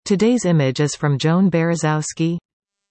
Today's image is from Joan Berezowski.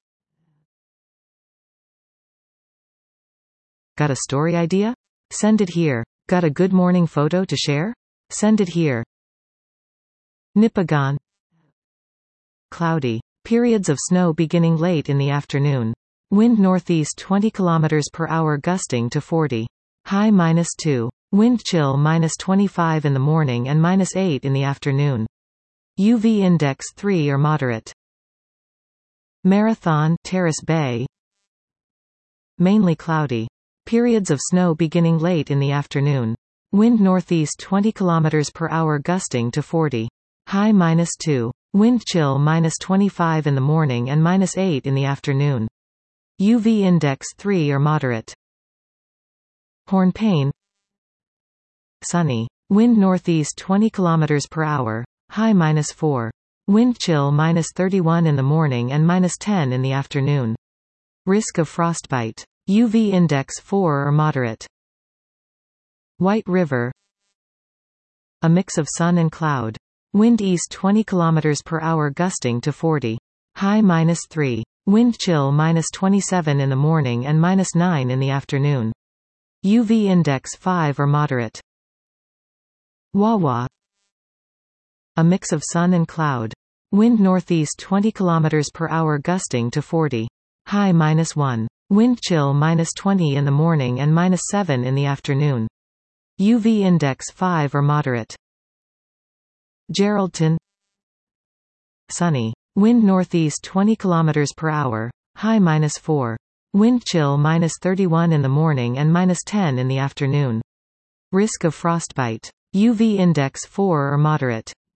Got a story idea? Send it here. Got a good morning photo to share? Send it here. Nipigon. Cloudy. Periods of snow beginning late in the afternoon. Wind northeast 20 km per hour gusting to 40. High -2. Wind chill -25 in the morning and -8 in the afternoon. UV index 3 or moderate. Marathon, Terrace Bay. Mainly cloudy. Periods of snow beginning late in the afternoon. Wind northeast 20 km per hour gusting to 40. High -2. Wind chill -25 in the morning and -8 in the afternoon. UV index 3 or moderate. Hornpain. Sunny. Wind northeast 20 km per hour. High -4. Wind chill -31 in the morning and -10 in the afternoon. Risk of frostbite. UV index 4 or moderate. White River. A mix of sun and cloud. Wind east 20 km per hour gusting to 40. High -3. Wind chill -27 in the morning and -9 in the afternoon. UV index 5 or moderate. Wawa. A mix of sun and cloud. Wind northeast 20 km per hour gusting to 40. High -1. Wind chill -20 in the morning and -7 in the afternoon. UV index 5 or moderate. Geraldton. Sunny. Wind northeast 20 km per hour. High -4. Wind chill -31 in the morning and -10 in the afternoon. Risk of frostbite. UV index 4 or moderate.